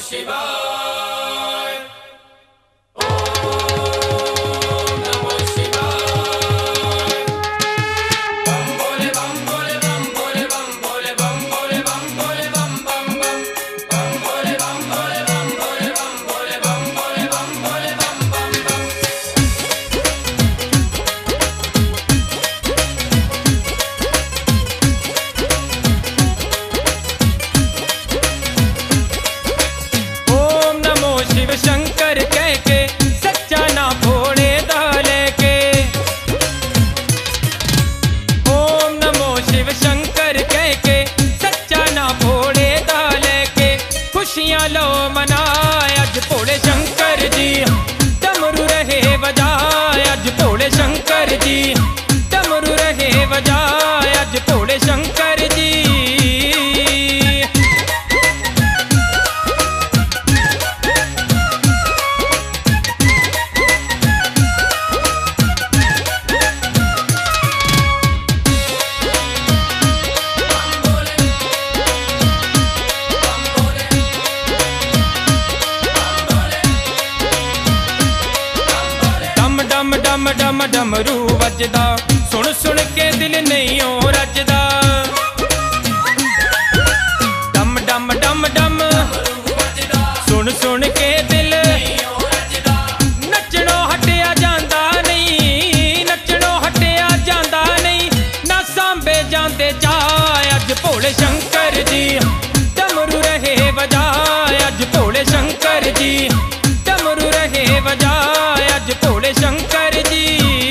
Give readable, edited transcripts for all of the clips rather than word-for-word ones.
शिवाय। ओम नमो शिवाय। बम भोले बम भोले बम भोले बम भोले बम भोले बम भोले बम बम बम बम भोले बम भोले बम भोले बम भोले बम भोले बम भोले बम बम बम। शिव शंकर कह के सच्चा ना फोड़े दाले के। ओम नमो शिव शंकर कह के सच्चा ना फोड़े दाले के। खुशियां लो मनाए अज भोले शंकर जी, डमरू रहे बजाए अज भोले शंकर जी, डमरू रहे बजाए अज भोले शंकर जी। डम डम डमरू वजदा, सुन सुन के दिल नहीं ओ रजदा। डम डम डम डम सुन सुन के दिल नचणो हटिया जांदा नहीं, नचणो हटिया जांदा नहीं। ना सांबे जांदे जाए अज भोले शंकर जी, डमरू रहे बजाए अज भोले शंकर जी, डमरू रहे बजाए अज भोले शंकर जी।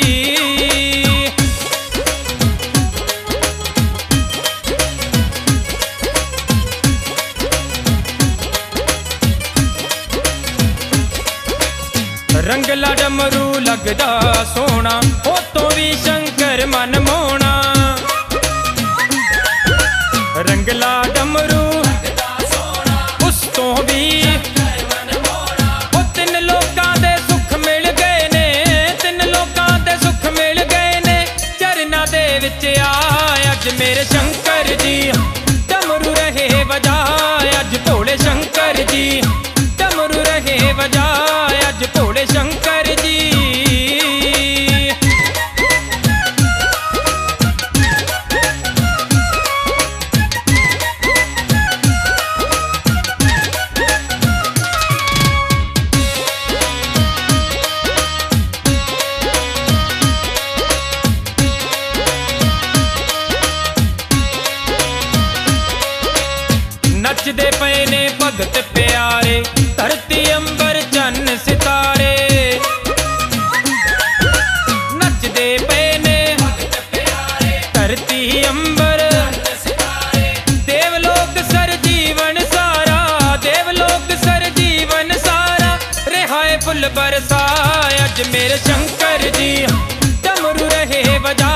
रंगला डमरू लगदा सोना, ओ तो भी शंकर मन मोना। रंगला डमरू उस तो भी तीन लोकां दे सुख मिल गए ने, तीन लोकां दे सुख मिल गए ने। चरना दे विच आए अज मेरे शंकर जी, डमरू रहे बजाए अज भोले शंकर जी, डमरू रहे बजाए अज भोले शंकर जी। नचदे पे ने भगत प्यारे, धरती अंबर चन्न सितारे। नचदे पे ने भगत प्यारे, धरती अंबर देवलोक सर जीवन सारा, देवलोक सर जीवन सारा। रिहाए फुल बरसाए अज मेरे शंकर जी, डमरू रहे बजा